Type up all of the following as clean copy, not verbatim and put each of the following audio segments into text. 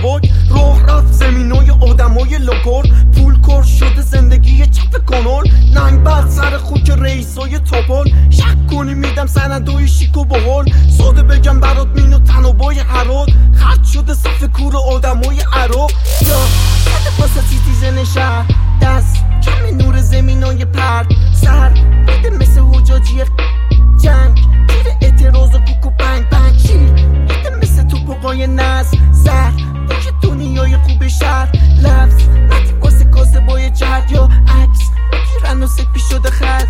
سبک راه رفت زمینای آدمای لکور پول کار شده زندگی چپ کنول ننگ بر سر خوک رئیسای تاپال شک کنی میدم سندای شیک و بحال ساده بگم برات مینو تنابای حرات خرد شده صف کور آدمای عراق یا ساده پاسا سیتیزن شهر دست کمی نور زمینای پرد سر میده مثل حجاجی جنگ تیر اعتراض و کوک و بنگ بنگ شیر میده مثل توپقای نز زر باشه دنیای خوب شهر لفظ مدی واسه کاسه بای جرد یا عکس بگیرن و سپی شده خز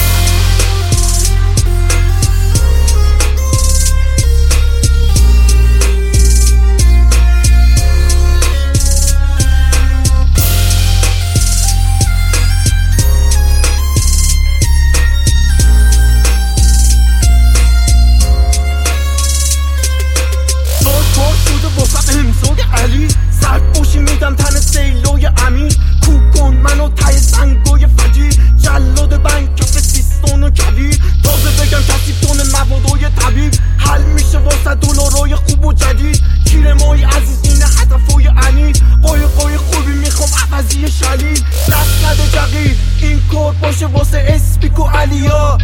علی سرد باشی میدم تن سیلای امیر کوک کن منو تای سنگای فجیر جلاد بنگ کف سیستان و کبیر تازه بگم کسی تون موادای طبیب حل میشه واسه دلارای خوب و جدید کیر مای عزیز اینه هدفای عنید قای خوبی میخوام عوضی شلیل دست نده جقیر این کار باشه واسه اسپیک و علیا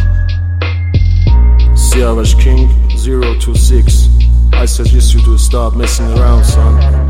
Siavash King 026 I suggest you to stop messing around, son.